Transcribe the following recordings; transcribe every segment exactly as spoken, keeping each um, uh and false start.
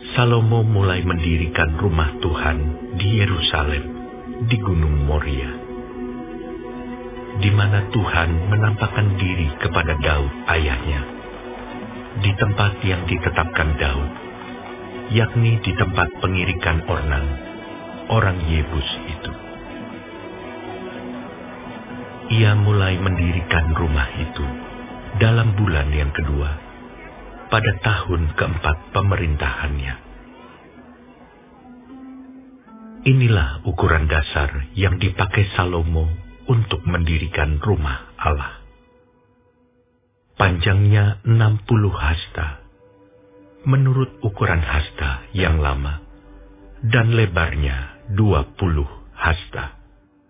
Salomo mulai mendirikan rumah Tuhan di Yerusalem, di Gunung Moria, di mana Tuhan menampakkan diri kepada Daud ayahnya, di tempat yang ditetapkan Daud, yakni di tempat pengirikan Ornan, orang Yebus itu. Ia mulai mendirikan rumah itu dalam bulan yang kedua, pada tahun keempat pemerintahannya. Inilah ukuran dasar yang dipakai Salomo untuk mendirikan rumah Allah. Panjangnya enam puluh hasta, menurut ukuran hasta yang lama, dan lebarnya dua puluh hasta.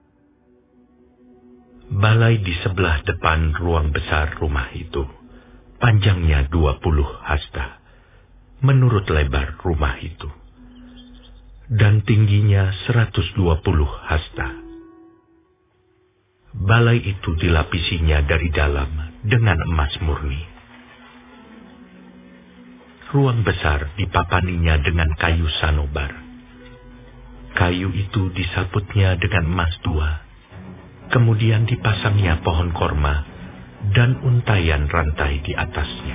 Balai di sebelah depan ruang besar rumah itu, panjangnya dua puluh hasta, menurut lebar rumah itu, dan tingginya seratus dua puluh hasta. Balai itu dilapisinya dari dalam dengan emas murni. Ruang besar dipapaninya dengan kayu sanobar. Kayu itu disaputnya dengan emas tua, kemudian dipasangnya pohon korma dan untayan rantai di atasnya.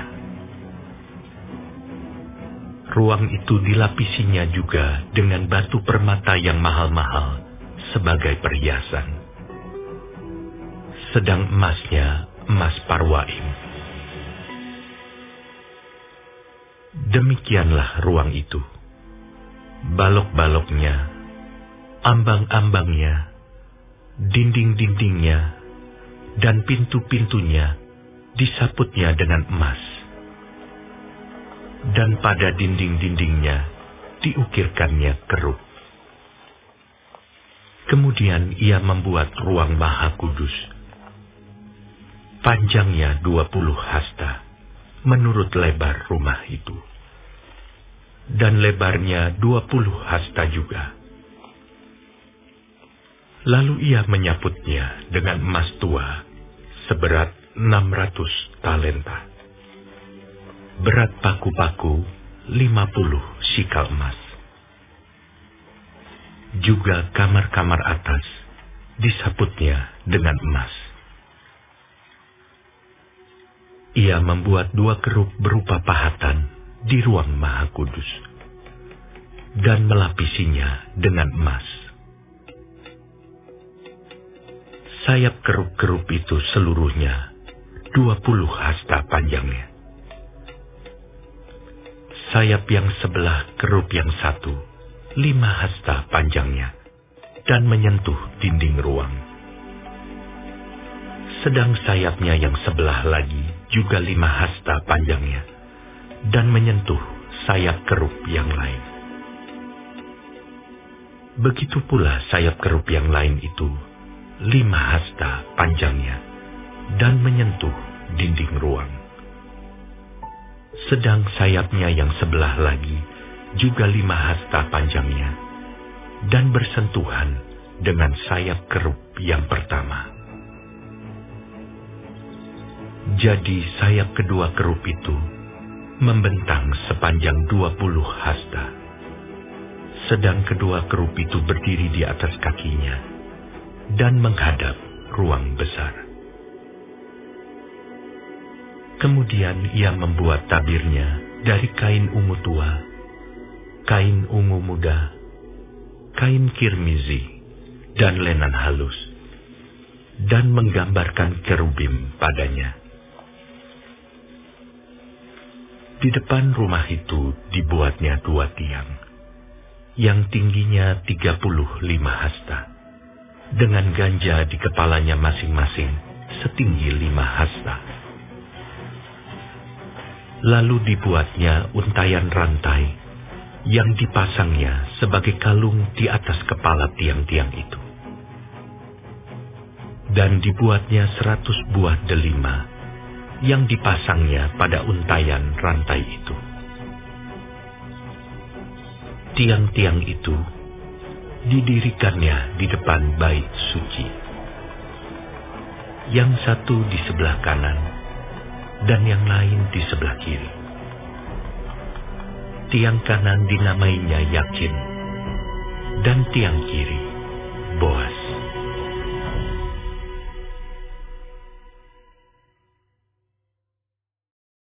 Ruang itu dilapisinya juga dengan batu permata yang mahal-mahal sebagai perhiasan. Sedang emasnya emas Parwaim. Demikianlah ruang itu. Balok-baloknya, ambang-ambangnya, dinding-dindingnya, dan pintu-pintunya disaputnya dengan emas. Dan pada dinding-dindingnya diukirkannya keruk. Kemudian ia membuat ruang Maha Kudus. Panjangnya dua puluh hasta, menurut lebar rumah itu. Dan lebarnya dua puluh hasta juga. Lalu ia menyaputnya dengan emas tua seberat enam ratus talenta. Berat paku-paku lima puluh sikal emas. Juga kamar-kamar atas disaputnya dengan emas. Ia membuat dua keruk berupa pahatan di ruang Maha Kudus dan melapisinya dengan emas. Sayap keruk-keruk itu seluruhnya dua puluh hasta panjangnya. Sayap yang sebelah keruk yang satu, lima hasta panjangnya, dan menyentuh dinding ruang. Sedang sayapnya yang sebelah lagi juga lima hasta panjangnya, dan menyentuh sayap keruk yang lain. Begitu pula sayap keruk yang lain itu, lima hasta panjangnya, dan menyentuh dinding ruang. Sedang sayapnya yang sebelah lagi juga lima hasta panjangnya, dan bersentuhan dengan sayap keruk yang pertama. Jadi sayap kedua keruk itu membentang sepanjang dua puluh hasta. Sedang kedua keruk itu berdiri di atas kakinya dan menghadap ruang besar. Kemudian ia membuat tabirnya dari kain ungu tua, kain ungu muda, kain kirmizi, dan lenan halus, dan menggambarkan kerubim padanya. Di depan rumah itu dibuatnya dua tiang, yang tingginya tiga puluh lima hasta, dengan ganja di kepalanya masing-masing setinggi lima hasta. Lalu dibuatnya untayan rantai yang dipasangnya sebagai kalung di atas kepala tiang-tiang itu. Dan dibuatnya seratus buah delima yang dipasangnya pada untayan rantai itu. Tiang-tiang itu didirikannya di depan bait suci. Yang satu di sebelah kanan, dan yang lain di sebelah kiri. tiang kanan dinamainya Yakin, dan tiang kiri